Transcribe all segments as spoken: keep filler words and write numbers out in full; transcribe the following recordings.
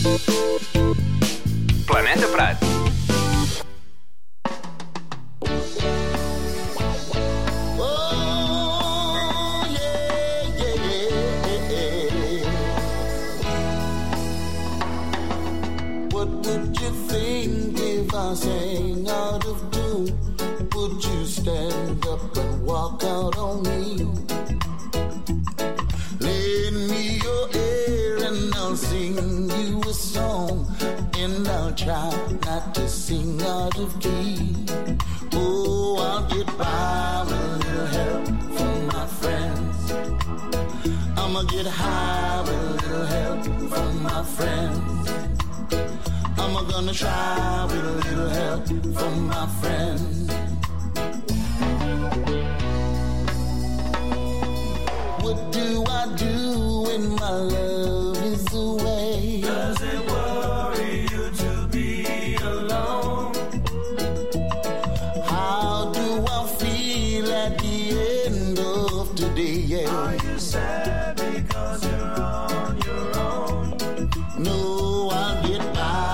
Planeta Prat. Sang out of tune, would you stand up and walk out on me? Lend me your ear and I'll sing you a song, and I'll try not to sing out of key. Oh, I'll get by with a little help from my friends. I'ma get high with a little help from my friends. I'm gonna try with a little help from my friends. What do I do when my love is away? Does it worry you to be alone? How do I feel at the end of today? Yeah. Are you sad because you're on your own? No, I'll get by.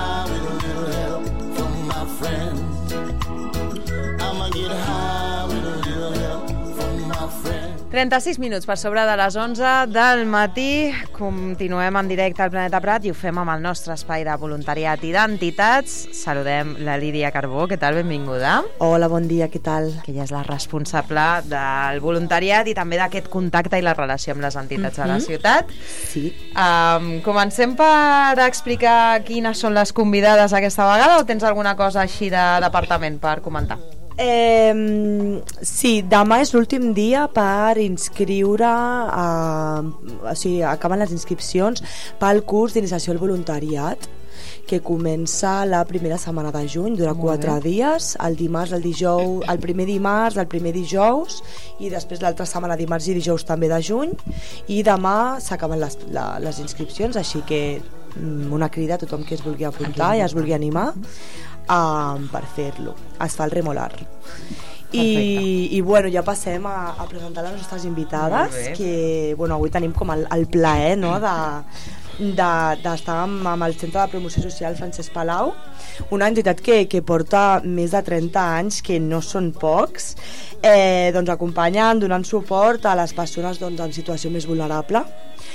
trenta-sis minuts per sobre de les onze del matí. Continuem en directe al Planeta Prat i ho fem amb el nostre espai de voluntariat i d'entitats. Saludem la Lídia Carbó. Què tal? Benvinguda. Hola, bon dia, què tal? Que ella és la responsable del voluntariat i també d'aquest contacte i la relació amb les entitats mm-hmm. de la ciutat. Sí. Um, comencem per explicar quines són les convidades aquesta vegada, o tens alguna cosa així de departament per comentar? Eh, sí, demà és l'últim dia per inscriure, eh, o sigui, acaben les inscripcions pel curs d'iniciació al voluntariat, que comença la primera setmana de juny, dura quatre dies, el dimarts, el dijous, el primer dimarts, el primer dijous, i després l'altra setmana, dimarts i dijous també de juny, i demà s'acaben les, la, les inscripcions, així que una crida a tothom que es vulgui apuntar i es vulgui animar Uh, per fer-lo. Es fa el remolar. I, i bueno, ja passem a, a presentar les nostres invitades, que bueno, avui tenim com el, el plaer, no?, de d'estar de, amb, amb el Centre de Promoció Social Francesc Palau, una entitat que, que porta més de trenta anys, que no són pocs, eh, doncs acompanyen, donant suport a les persones doncs, en situació més vulnerable.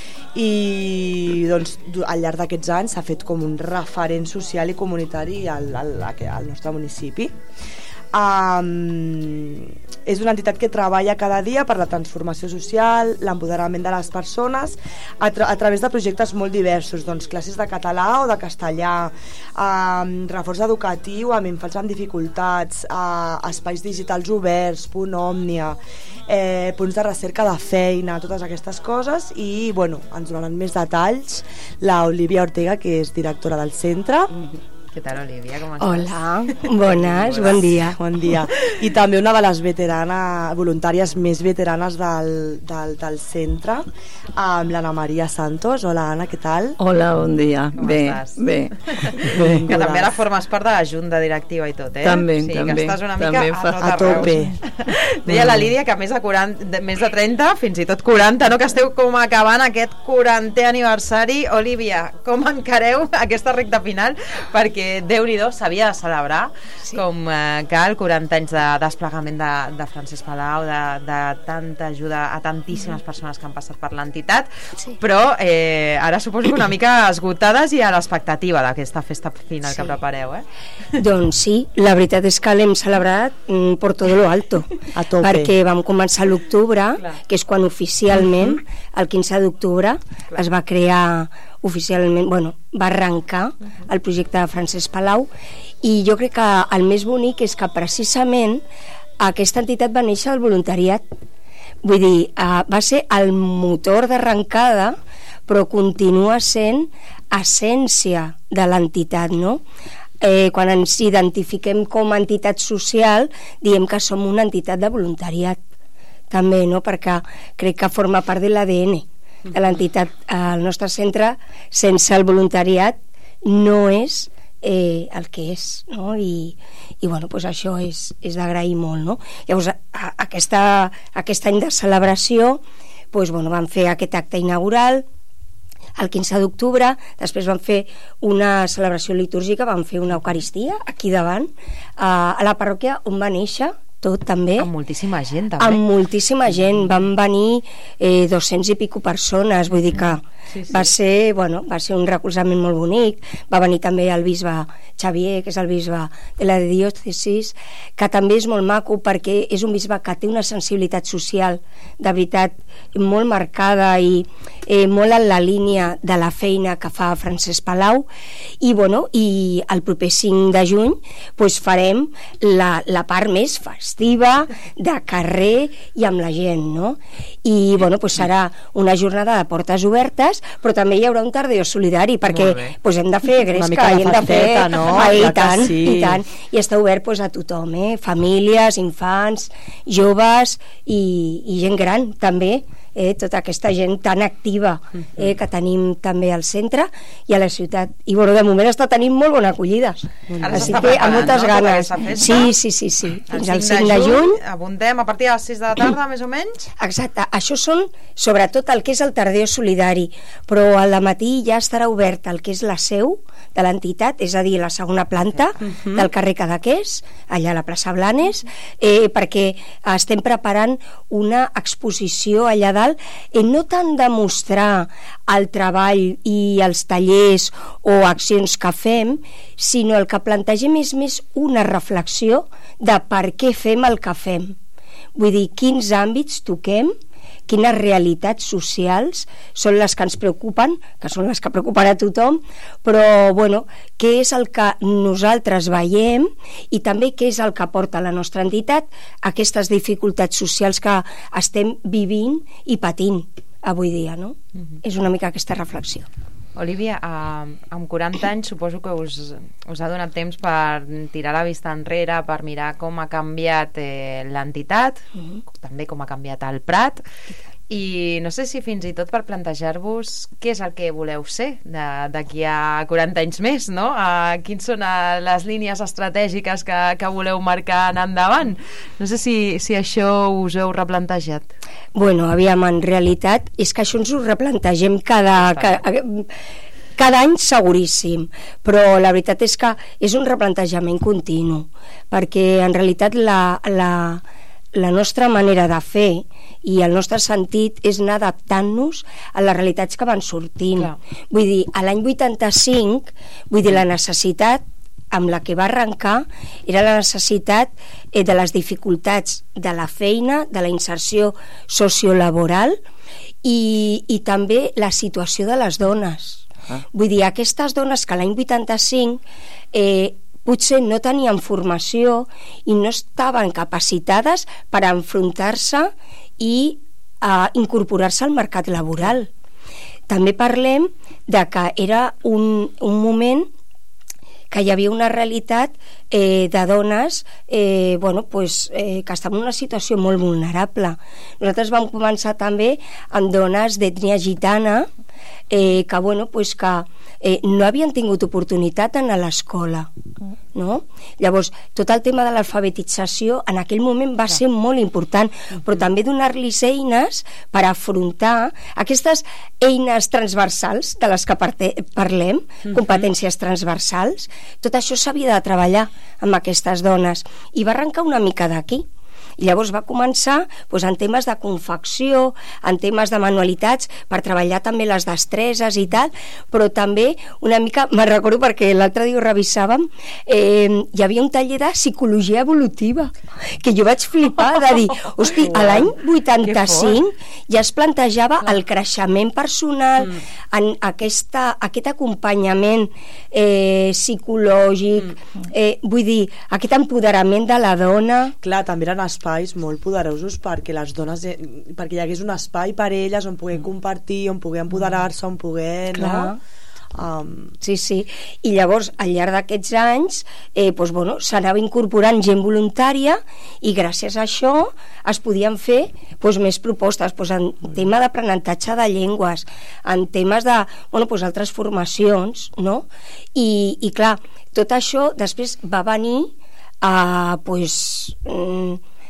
I doncs, al llarg d'aquests anys s'ha fet com un referent social i comunitari al, al, al nostre municipi. Um, és una entitat que treballa cada dia per la transformació social, l'empoderament de les persones a, tra a través de projectes molt diversos, doncs classes de català o de castellà, um, reforç educatiu amb infants amb dificultats, uh, espais digitals oberts, punt òmnia, eh, punts de recerca de feina, totes aquestes coses. I bueno, ens donaran més detalls la Olivia Ortega, que és directora del centre. Mm-hmm. Què tal, Olivia? Com estàs? Hola, bones, bon dia. Bon dia. I també una de les veteranes, voluntàries més veteranes del, del, del centre, amb l'Anna Maria Santos. Hola, Anna, què tal? Hola, bon dia. Com bé, estàs? Bé, bé. Que també ara formes part de la junta directiva i tot, eh? També, sí, també. Que estàs una mica a, fa, tot a tope. Deia la Lídia que més de, quaranta, de, més de trenta, fins i tot quaranta, no? Que esteu com acabant aquest quarantè aniversari. Olivia, com encareu aquesta recta final? Perquè Déu-n'hi-do, s'havia de celebrar, sí, com eh, cal, quaranta anys de desplegament de, de Francesc Palau, de, de tanta ajuda a tantíssimes persones que han passat per l'entitat, sí, però eh, ara suposo que una mica esgotades i a l'expectativa d'aquesta festa final, sí, que prepareu, eh? Doncs sí, la veritat és que l'hem celebrat mm, per tot lo alto, a tope, perquè vam començar a l'octubre, que és quan oficialment, uh-huh, el quinze d'octubre, es va crear oficialment, bueno, va arrencar el projecte de Francesc Palau, i jo crec que el més bonic és que precisament aquesta entitat va néixer al voluntariat. Vull dir, eh, va ser el motor d'arrencada, però continua sent essència de l'entitat, no? Eh, quan ens identifiquem com a entitat social, diem que som una entitat de voluntariat, també, no? Perquè crec que forma part de l'A D N de l'entitat. El nostre centre, sense el voluntariat, no és eh, el que és, no? I, i bueno, pues això és, és d'agrair molt, no? Llavors, a, aquesta, aquest any de celebració, pues, bueno, vam fer aquest acte inaugural, el quinze d'octubre, després van fer una celebració litúrgica, van fer una eucaristia aquí davant, a la parròquia on va néixer tot també. Amb moltíssima gent també. Amb moltíssima gent, van venir eh, dos-cents i pico persones, vull dir que sí, sí. va ser, bueno, va ser un recolzament molt bonic. Va venir també el bisbe Xavier, que és el bisbe de la diòcesis, que també és molt maco perquè és un bisbe que té una sensibilitat social de veritat molt marcada i eh, molt en la línia de la feina que fa Francesc Palau. I bueno, i el proper cinc de juny pues, farem la, la part més festiva, de carrer i amb la gent, no? I bueno, pues serà una jornada de portes obertes, però també hi haurà un tardeo solidari perquè pues, hem de fer gresca i hem de fer no? ah, i, tant, sí. i tant, i està obert pues, a tothom, eh? Famílies, infants, joves i, i gent gran també, eh? Tota aquesta gent tan activa eh? que tenim també al centre i a la ciutat, i bueno, de moment està tenint molt bona acollida. Ara Així que amb moltes no? ganes. Sí, sí, sí, sí. Fins al cinc de juny apuntem a partir de les sis de la tarda més o menys. Exacte, això són sobretot el que és el tardeo solidari, però al matí ja estarà obert el que és la seu de l'entitat, és a dir, la segona planta uh-huh. del carrer Cadaqués, allà a la plaça Blanes, eh, perquè estem preparant una exposició allà dalt, eh, no tant de mostrar el treball i els tallers o accions que fem, sinó el que plantegem és més una reflexió de per què fem el que fem. Vull dir, quins àmbits toquem, quines realitats socials són les que ens preocupen, que són les que preocupen a tothom, però bueno, què és el que nosaltres veiem i també què és el que porta la nostra entitat a aquestes dificultats socials que estem vivint i patint avui dia, no? Uh-huh. És una mica aquesta reflexió. Olivia, eh, amb quaranta anys suposo que us, us ha donat temps per tirar la vista enrere, per mirar com ha canviat eh, l'entitat, uh-huh. també com ha canviat el Prat, i no sé si fins i tot per plantejar-vos què és el que voleu ser d'aquí a quaranta anys més, no? Uh, quins són uh, les línies estratègiques que, que voleu marcar en endavant? No sé si, si això us heu replantejat. Bueno, aviam, en realitat és que això ens ho replantegem cada... cada cada any seguríssim, però la veritat és que és un replantejament continu, perquè en realitat la, la, la nostra manera de fer i el nostre sentit és anar adaptant-nos a les realitats que van sortint. Clar. Vull dir, a l'any vuitanta-cinc, vull dir, la necessitat amb la que va arrencar era la necessitat eh, de les dificultats de la feina, de la inserció sociolaboral i, i també la situació de les dones. Ah. Vull dir, aquestes dones que l'any vuitanta-cinc eh, potser no tenien formació i no estaven capacitades per enfrontar-se i eh, incorporar-se al mercat laboral. També parlem de que era un, un moment que hi havia una realitat eh, de dones eh, bueno, pues, eh, que estaven en una situació molt vulnerable. Nosaltres vam començar també amb dones d'ètnia gitana eh, que, bueno, pues, que eh, no havien tingut oportunitat en l'escola, no? Llavors, tot el tema de l'alfabetització en aquell moment va ser molt important, però també donar-los eines per afrontar aquestes eines transversals de les que parlem, competències transversals. Tot això s'havia de treballar amb aquestes dones i va arrencar una mica d'aquí. I llavors va començar doncs, en temes de confecció, en temes de manualitats, per treballar també les destreses i tal, però també una mica, me'n recordo perquè l'altre dia ho revisàvem, eh, hi havia un taller de psicologia evolutiva, que jo vaig flipar de dir, hosti, a l'any vuitanta-cinc ja es plantejava el creixement personal, mm. en aquesta, aquest acompanyament eh, psicològic, mm. eh, vull dir, aquest empoderament de la dona. Clar, també eren espais molt poderosos perquè les dones, perquè hi hagués un espai per elles on poder compartir, on poder empoderar-se, on poder, no? Um... Sí, sí. I llavors, al llarg d'aquests anys, eh, doncs, bueno, s'anava incorporant gent voluntària i gràcies a això es podien fer doncs, més propostes doncs, en tema d'aprenentatge de llengües, en temes de bueno, doncs, altres formacions, no? I, i clar, tot això després va venir a, pues,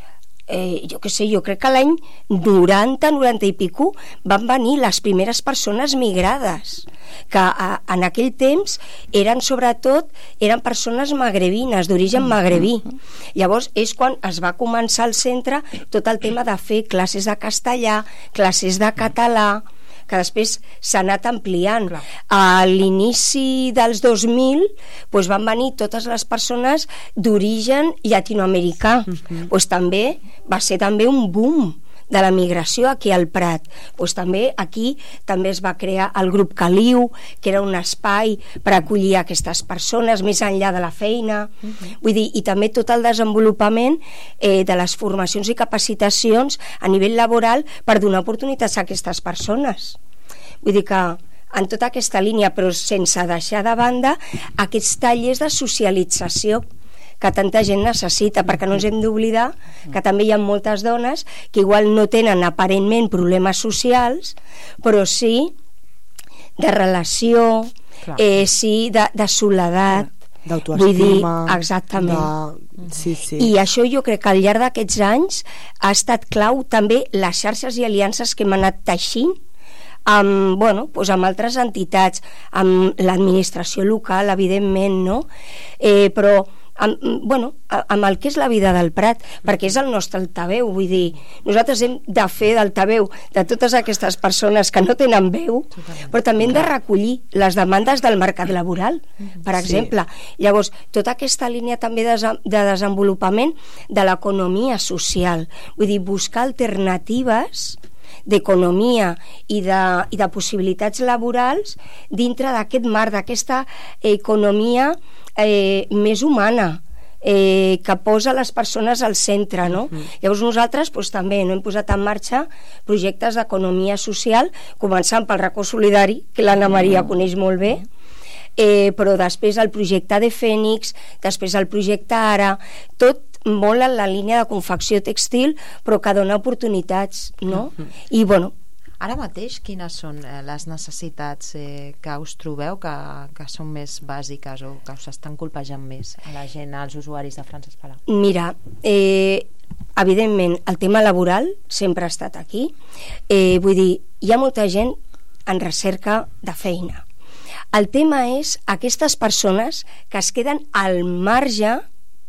eh, jo què sé, jo crec que l'any noranta, noranta i pico van venir les primeres persones migrades, que a, en aquell temps eren sobretot eren persones magrebines, d'origen magrebí. Llavors és quan es va començar al centre tot el tema de fer classes de castellà, classes de català, que després s'ha anat ampliant. Clar. A l'inici dels dos mil doncs van venir totes les persones d'origen llatinoamericà. Uh-huh. Doncs també va ser també un boom de la migració aquí al Prat. Doncs també aquí també es va crear el grup Caliu, que era un espai per acollir aquestes persones més enllà de la feina. Uh-huh. Vull dir, i també tot el desenvolupament eh, de les formacions i capacitacions a nivell laboral per donar oportunitats a aquestes persones. Vull dir que en tota aquesta línia, però sense deixar de banda aquests tallers de socialització que tanta gent necessita, perquè no ens hem d'oblidar que també hi ha moltes dones que igual no tenen aparentment problemes socials, però sí de relació, eh, sí de, de soledat, d'autoestima, exactament. De... Sí, sí. I això jo crec que al llarg d'aquests anys ha estat clau també les xarxes i aliances que hem anat teixint amb, bueno, doncs amb altres entitats, amb l'administració local, evidentment, no? Eh, però amb, bueno, amb el que és la vida del Prat, perquè és el nostre altaveu, vull dir, nosaltres hem de fer d'altaveu de totes aquestes persones que no tenen veu, però també hem de recollir les demandes del mercat laboral, per exemple. Sí. Llavors, tota aquesta línia també de, de desenvolupament de l'economia social, vull dir, buscar alternatives d'economia i de, i de possibilitats laborals dintre d'aquest marc, d'aquesta economia eh, més humana, eh, que posa les persones al centre, no? Mm. Llavors nosaltres doncs, també no hem posat en marxa projectes d'economia social, començant pel racó solidari, que l'Anna Maria mm. coneix molt bé, eh, però després el projecte de Fènix, després el projecte Ara, tot molt en la línia de confecció textil, però que dona oportunitats, no? Mm-hmm. I, bueno... Ara mateix, quines són eh, les necessitats eh, que us trobeu que, que són més bàsiques o que us estan colpejant més a la gent, als usuaris de Francesc Palau? Mira, eh, evidentment, el tema laboral sempre ha estat aquí. Eh, vull dir, hi ha molta gent en recerca de feina. El tema és aquestes persones que es queden al marge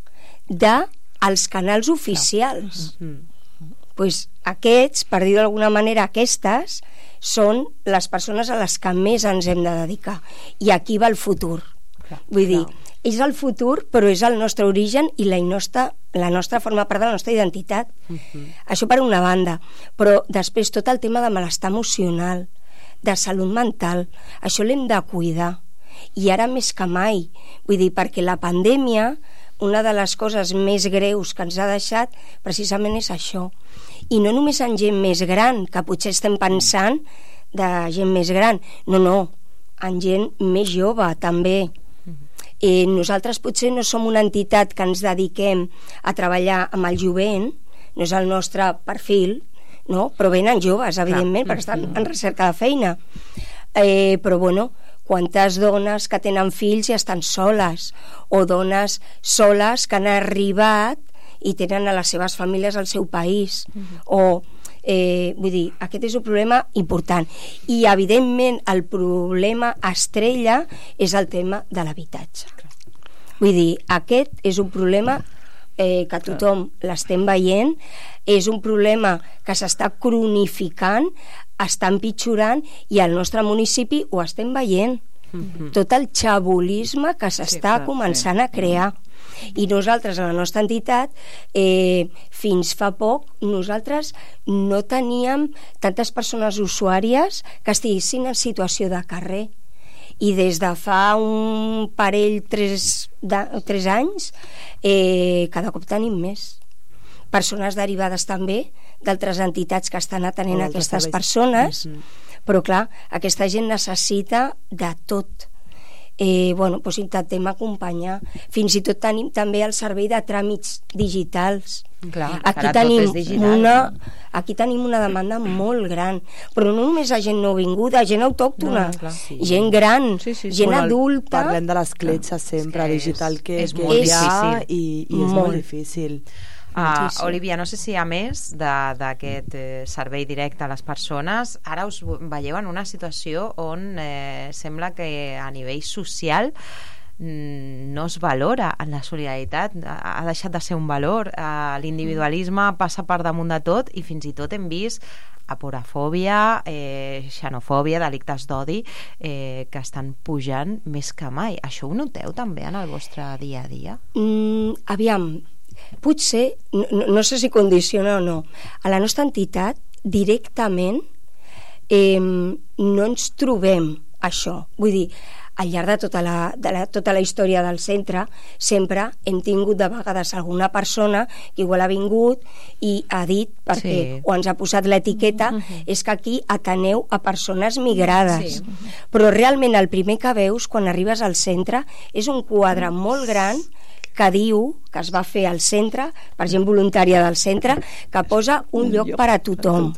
de els canals oficials. No. Mm-hmm. Pues aquests, per dir d'alguna manera, aquestes són les persones a les que més ens hem de dedicar. I aquí va el futur. Clar, Vull clar. dir, és el futur, però és el nostre origen i la nostra, la nostra forma part de la nostra identitat. Mm-hmm. Això per una banda. Però després tot el tema de malestar emocional, de salut mental, això l'hem de cuidar. I ara més que mai. Vull dir, perquè la pandèmia, una de les coses més greus que ens ha deixat precisament és això. I no només en gent més gran, que potser estem pensant de gent més gran, no, no, en gent més jove també. Eh, nosaltres potser no som una entitat que ens dediquem a treballar amb el jovent, no és el nostre perfil, no? Però venen joves, evidentment, perquè estan en recerca de feina. Eh, però bueno, quantes dones que tenen fills i estan soles, o dones soles que han arribat i tenen a les seves famílies al seu país, uh-huh. o eh, vull dir, aquest és un problema important. I evidentment el problema estrella és el tema de l'habitatge. Vull dir, aquest és un problema eh, que tothom l'estem veient, és un problema que s'està cronificant, està empitjorant, i al nostre municipi ho estem veient. Mm-hmm. Tot el xabolisme que s'està sí, començant sí. a crear. I nosaltres, a la nostra entitat, eh, fins fa poc, nosaltres no teníem tantes persones usuàries que estiguessin en situació de carrer. I des de fa un parell, tres, de, tres anys, eh, cada cop tenim més. Persones derivades també d'altres entitats que estan atenent a aquestes persones, mm-hmm. però clar, aquesta gent necessita de tot. Eh, bueno, doncs intentem acompanyar. Fins i tot tenim també el servei de tràmits digitals. Clar, aquí tenim digital, una no? aquí tenim una demanda molt gran, però no només a gent nouvinguda, gent autòctona, no, sí. gent gran, sí, sí, sí. gent bueno, adulta. Parlem de l'escletxa sempre, és, digital que, és que molt hi ha difícil. i, i és molt, molt difícil. Uh, Olivia, no sé si a més d'aquest eh, servei directe a les persones, ara us veieu en una situació on eh, sembla que a nivell social no es valora en la solidaritat, ha deixat de ser un valor, eh, l'individualisme passa per damunt de tot i fins i tot hem vist aporafòbia, eh, xenofòbia, delictes d'odi eh, que estan pujant més que mai. Això ho noteu també en el vostre dia a dia? Mm, aviam, potser, no, no sé si condiciona o no, a la nostra entitat directament eh, no ens trobem això. Vull dir, al llarg de tota la, de la, tota la història del centre sempre hem tingut de vegades alguna persona que igual ha vingut i ha dit, perquè sí. o ens ha posat l'etiqueta, uh-huh. és que aquí ateneu a persones migrades. Sí. Però realment el primer que veus quan arribes al centre és un quadre molt gran que diu que es va fer al centre, per gent voluntària del centre, que posa un lloc per a tothom.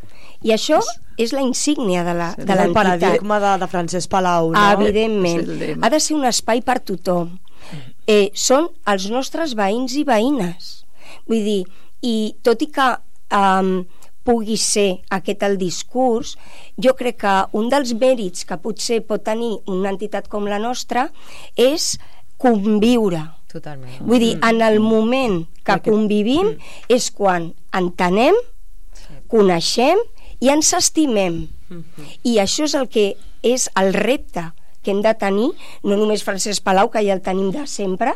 I això és la insígnia de la, sí, de l'entitat. El paradigma de, de Francesc Palau, no? Evidentment. Ha de ser un espai per tothom. Eh, són els nostres veïns i veïnes. Vull dir, i tot i que um, pugui ser aquest el discurs, jo crec que un dels mèrits que potser pot tenir una entitat com la nostra és conviure. Totalment. Vull dir, en el moment que convivim és quan entenem, coneixem i ens estimem. Uh-huh. I això és el que és el repte que hem de tenir, no només Francesc Palau, que ja el tenim de sempre,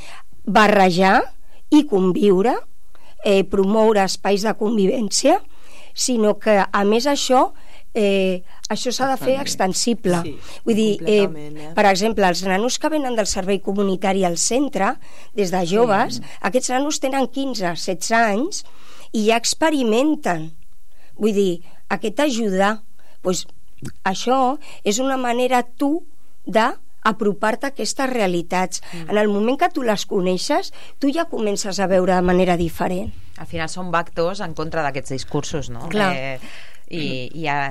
barrejar i conviure, eh, promoure espais de convivència, sinó que a més això eh, això s'ha de fer extensible. Sí, vull dir, eh, eh. per exemple, els nanos que venen del servei comunitari al centre, des de joves, sí. aquests nanos tenen quinze, setze anys i ja experimenten. Vull dir, aquest ajudar, doncs, això és una manera tu d'apropar-te a aquestes realitats. Mm. En el moment que tu les coneixes, tu ja comences a veure de manera diferent. Al final són vectors en contra d'aquests discursos, no? Clar. Eh, i, i a,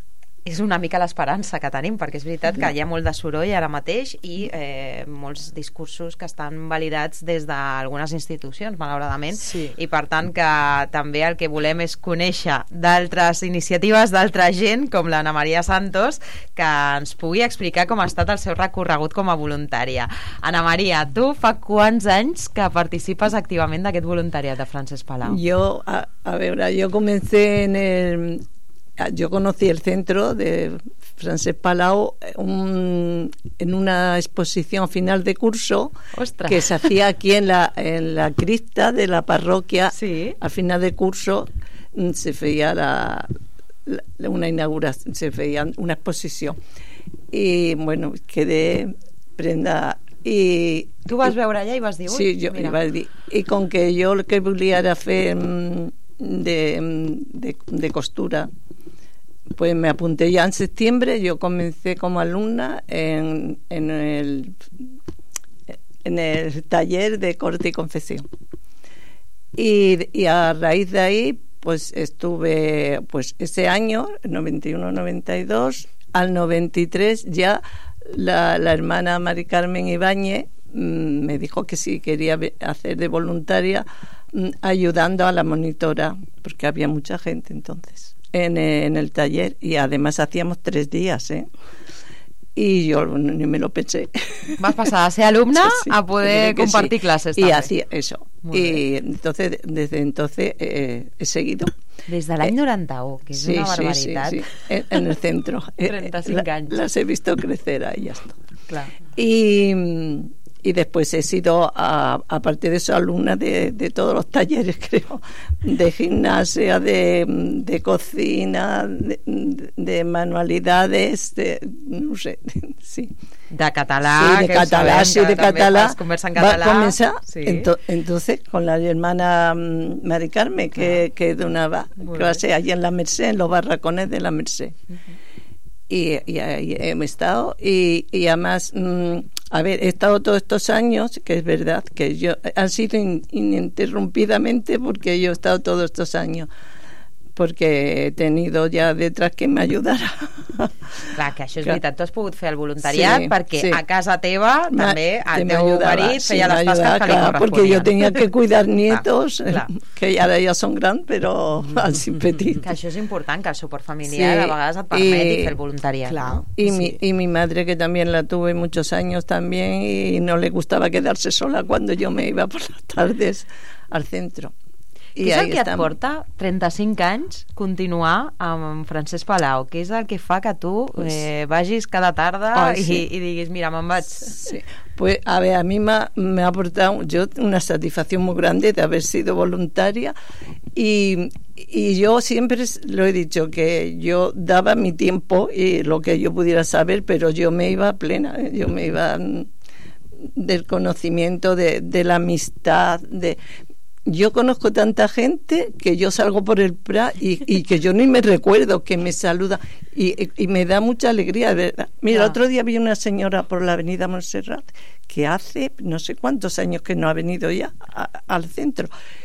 és una mica l'esperança que tenim, perquè és veritat que hi ha molt de soroll ara mateix i eh, molts discursos que estan validats des d'algunes institucions, malauradament, sí. i per tant que també el que volem és conèixer d'altres iniciatives, d'altra gent, com l'Anna Maria Santos, que ens pugui explicar com ha estat el seu recorregut com a voluntària. Anna Maria, tu fa quants anys que participes activament d'aquest voluntariat de Francesc Palau? Jo, a, a veure, jo comencé en el... Yo conocí el centro de Francesc Palau un, en una exposición final de curso. ¡Ostras! Que se hacía aquí en la, en la cripta de la parroquia. Sí. Al final de curso se veía la, la, una inauguración, se veía una exposición. Y bueno, quedé prenda... I, tu vas veure allà i vas dir... Sí, jo i vaig dir. I com que jo el que volia era fer de, de, de costura, pues me apunté ya en septiembre. Yo comencé como alumna en, en, el, en el taller de corte y confección. Y, y a raíz de ahí, pues estuve, pues ese año, noventa y uno noventa y dos, al noventa y tres ya la, la hermana Mari Carmen Ibáñez mmm, me dijo que sí quería hacer de voluntaria mmm, ayudando a la monitora, porque había mucha gente entonces. En, en el taller, y además hacíamos tres días, ¿eh? Y yo ni me lo pensé. Vas pasar a ser alumna sí, a poder compartir sí. clases y hacía eso. Muy y bien. Entonces, desde entonces eh, he seguido. Desde l'any noranta-u, que és sí, una barbaritat. Sí, sí, sí. En, en el centro. treinta-cinc la, anys. Las he visto crecer ahí ya está. Claro. Y... Y después he sido, a, aparte de eso, alumna de, de todos los talleres, creo, de gimnasia, de, de cocina, de, de manualidades, de, no sé, sí. De català, sí, de que català, sí, de català. Conversa en català. Va començar, sí. ento, entonces, con la hermana Mari Carmen, que, ah. que donaba clase allí en la Merced, en los barracones de la Merced. Uh-huh. Y, y ahí hemos estado, y, y además... Mmm, a ver, he estado todos estos años, que es verdad, que yo han sido in, ininterrumpidamente porque yo he estado todos estos años, porque he tenido ya detrás que me ayudara. Clar, que això és Clar. veritat, tu has pogut fer el voluntariat Sí, perquè sí. a casa teva també el me teu ayudaba, marit sí, feia me les tasques ayudaba, que li claro, porque yo corresponien. tenía que cuidar nietos, Clar, clar. que ahora ya son grandes, pero así petit. Que això és important, que el suport familiar Sí, a vegades et permeti i- fer el voluntariat. Clar. No? Y, Sí. mi, y mi madre, que también la tuve muchos años también, y no le gustaba quedarse sola cuando yo me iba por las tardes al centro. Què I és el ahí que et estamos. porta trenta-cinc anys continuar amb Francesc Palau? Què és el que fa que tu eh, vagis cada tarda Ai, i, sí. i diguis, mira, me'n vaig? Sí. Pues a ver, a mí me ha, me ha aportado yo una satisfacción muy grande de haber sido voluntaria y, y yo siempre lo he dicho, que yo daba mi tiempo y lo que yo pudiera saber, pero yo me iba plena, ¿eh? Yo me iba mm, del conocimiento, de, de la amistad, de... Yo conozco tanta gente que yo salgo por el Prat y, y que yo ni me recuerdo, que me saluda y, y me da mucha alegría, ¿verdad? Mira, Claro. otro día vi una señora por la avenida Montserrat que hace no sé cuántos años que no ha venido ya a- al centro.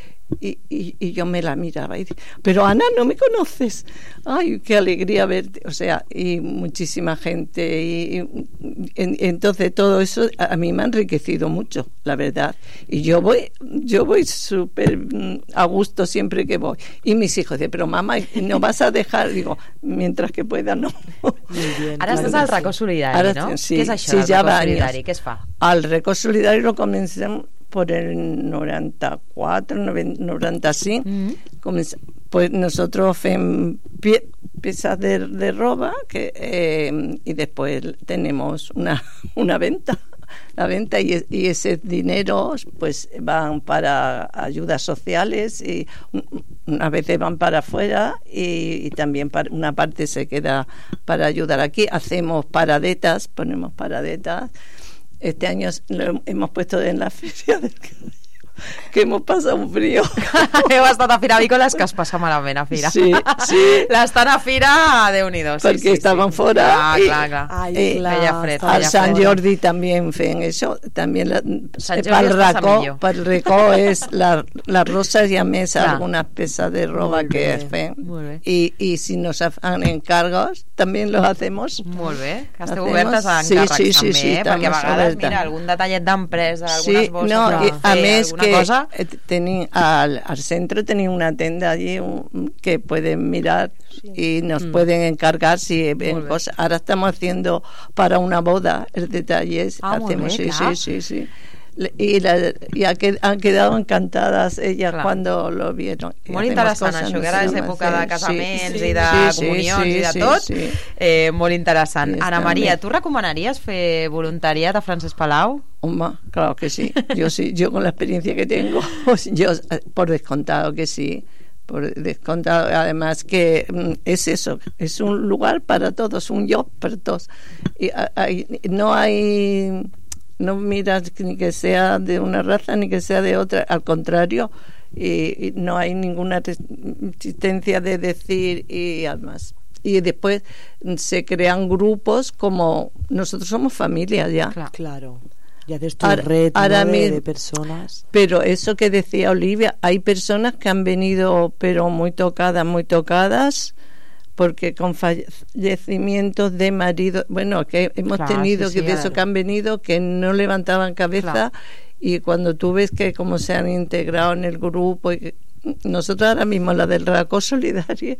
Y, y, y yo me la miraba y dije, pero Ana, ¿no me conoces? Ay, qué alegría verte. O sea, y muchísima gente. Y, y- en- entonces todo eso a, a mí me ha enriquecido mucho, la verdad. Y yo voy yo voy súper mm, a gusto siempre que voy. Y mis hijos dicen, pero mamá, ¿no vas a dejar? Digo, mientras que pueda, no. Muy bien. Ara claro estàs que al sí. racó solidari, Ara no? sí, Què és això sí, del ja racó va solidari? anys. Què es fa? Al Reco Solidario lo comencé por el noventa y cuatro, noventa cinco. Mm. Comencé- pues nosotros hacemos pie, piezas de, de ropa que, eh, y después tenemos una, una venta. La venta y, y ese dinero pues van para ayudas sociales y unas veces van para afuera y, y también para, una parte se queda para ayudar aquí. Hacemos paradetas, ponemos paradetas. Este año lo hemos puesto en la feria del cabello, que hemos pasado un frío. Heu estat a Fira Avícola, és que es passa malament a Fira. Sí, sí. L'estant a Fira, Déu-n'hi-do. Sí, Porque sí, estaban sí. fuera Clar, y- clar, clar. Ai, Eh, clar, feia fred, estava Al feia San fred. Jordi también fen eso, también la, Sant Jordi para el es passa racó, millor. para el racó es la, las rosas y a mesa Clar. algunas piezas de ropa Molt que bé, fen. molt bé. Y, y si nos hacen encargos, también los hacemos. Molt bé, que esteu Hacemos- obertes a sí, encàrrecs sí, sí, també, sí, eh? Perquè a estamos vegades, obertes. mira, algun detallet d'empresa, Sí, algunes bosses, no, per y a fer mes alguna que cosa... eh, tení, al, al centro tenía una tienda allí un- que pueden mirar y nos Mm. pueden encargar si ven bé. cosas. Ahora estamos haciendo para una boda el detalles, Ah, molt hacemos, bé, sí, clar. sí, sí, sí. Le- Y, la, y ha qued- han quedado encantadas ellas Clar. cuando lo vieron. Y Molt hacemos interessant, cosas, això, que ara és no sé, època de sí, casaments sí, i de sí, sí, comunions sí, i de sí, tot. sí. Eh, molt interessant. Sí, Ana està Maria, bé. tu recomanaries fer voluntariat a Francesc Palau? Oma, claro que sí. Yo sí, yo con la experiencia que tengo, yo eh, por descontado que sí. Por descontado, además que mm, es eso, es un lugar para todos, un job para todos. Y a- hay- no hay, no miras ni que sea de una raza ni que sea de otra, al contrario, y, y no hay ninguna resistencia de decir y además. Y después mm, se crean grupos como nosotros somos familia ya. Clar. Claro. Y haces tu Ahora- red, ¿no? ahora de, mismo- de personas. Pero eso que decía Olivia, hay personas que han venido pero muy tocadas, muy tocadas, porque con fallecimientos de marido, bueno, que hemos Claro, tenido sí, que sí, de claro. eso que han venido, que no levantaban cabeza, Claro. y cuando tú ves que cómo se han integrado en el grupo, y que- nosotros ahora mismo, la del Racó Solidario,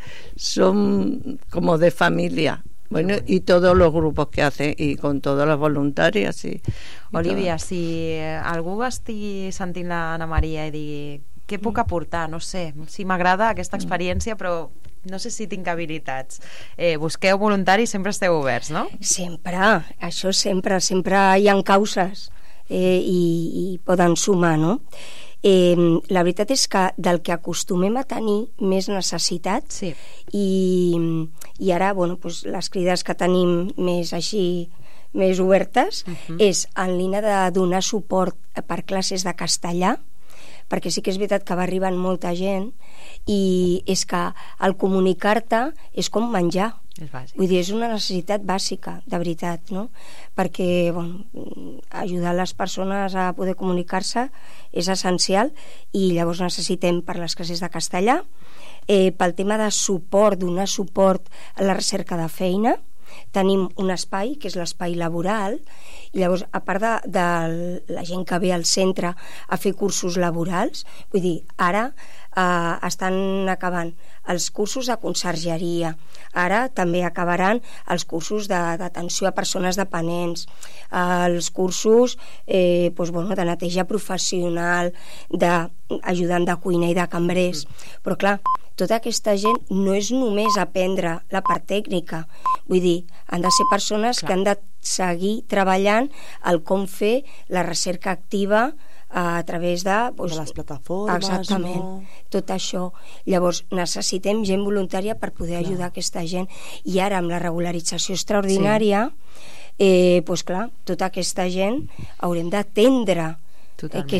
son como de familia. Bueno, y todos los grupos que hacen, y con todas las voluntarias. Y, y Olivia, si eh, algú estigui sentint l'Anna Maria i digui què puc aportar, no sé, si m'agrada aquesta experiència però no sé si tinc habilitats, eh, busqueu voluntaris, sempre esteu oberts, no? Sempre, això sempre, sempre hi ha causes eh, i, i poden sumar, no? Eh, la veritat és que del que acostumem a tenir més necessitat Sí. i, i ara, bueno, doncs les crides que tenim més així més obertes Mhm. és en línia de donar suport per classes de castellà, perquè sí que és veritat que va arribant molta gent i és que el comunicar-te és com menjar. És bàsic. Vull dir, és una necessitat bàsica, de veritat, no? Perquè, bueno, ajudar les persones a poder comunicar-se és essencial i llavors necessitem per les classes de castellà, eh, pel tema de suport, donar suport a la recerca de feina. Tenim un espai, que és l'espai laboral, i llavors, a part de, de la gent que ve al centre a fer cursos laborals, vull dir, ara eh, estan acabant els cursos de consergeria, ara també acabaran els cursos d'atenció a persones dependents, eh, els cursos eh, doncs, bueno, de neteja professional, d'ajudant de cuina i de cambrers, però clar, tota aquesta gent no és només aprendre la part tècnica, vull dir, han de ser persones Clar. que han de seguir treballant el com fer la recerca activa a través de... Doncs, de les plataformes, exactament, no? Tot això. Llavors, necessitem gent voluntària per poder clar. ajudar aquesta gent. I ara, amb la regularització extraordinària, sí. eh, doncs clar, tota aquesta gent haurem d'atendre Totalment. que